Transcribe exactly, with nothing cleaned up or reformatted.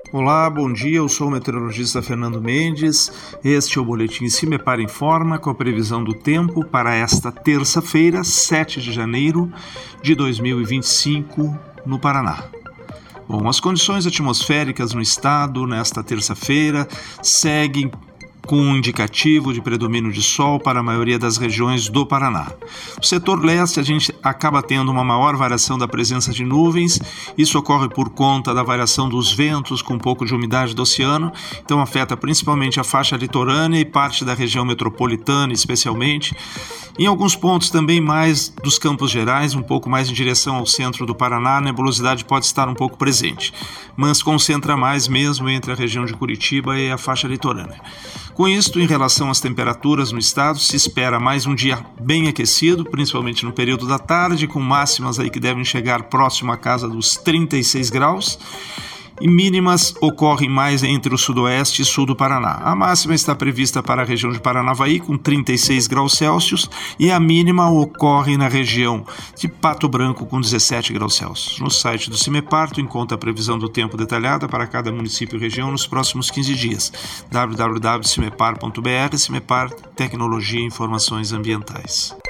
Olá, bom dia, eu sou o meteorologista Fernando Mendes, este é o Boletim Cimepar Informa com a previsão do tempo para esta terça-feira, sete de janeiro de dois mil e vinte e cinco, no Paraná. Bom, as condições atmosféricas no estado nesta terça-feira seguem com um indicativo de predomínio de sol para a maioria das regiões do Paraná. No setor leste, a gente acaba tendo uma maior variação da presença de nuvens. Isso ocorre por conta da variação dos ventos com um pouco de umidade do oceano, então afeta principalmente a faixa litorânea e parte da região metropolitana, especialmente. Em alguns pontos também mais dos Campos Gerais, um pouco mais em direção ao centro do Paraná, a nebulosidade pode estar um pouco presente, mas concentra mais mesmo entre a região de Curitiba e a faixa litorânea. Com isto, em relação às temperaturas no estado, se espera mais um dia bem aquecido, principalmente no período da tarde, com máximas aí que devem chegar próximo à casa dos trinta e seis graus, e mínimas ocorrem mais entre o sudoeste e sul do Paraná. A máxima está prevista para a região de Paranavaí, com trinta e seis graus Celsius, e a mínima ocorre na região de Pato Branco, com dezessete graus Celsius. No site do Cimepar, tu encontra a previsão do tempo detalhada para cada município e região nos próximos quinze dias. w w w ponto cimepar ponto b r, Cimepar, Tecnologia e Informações Ambientais.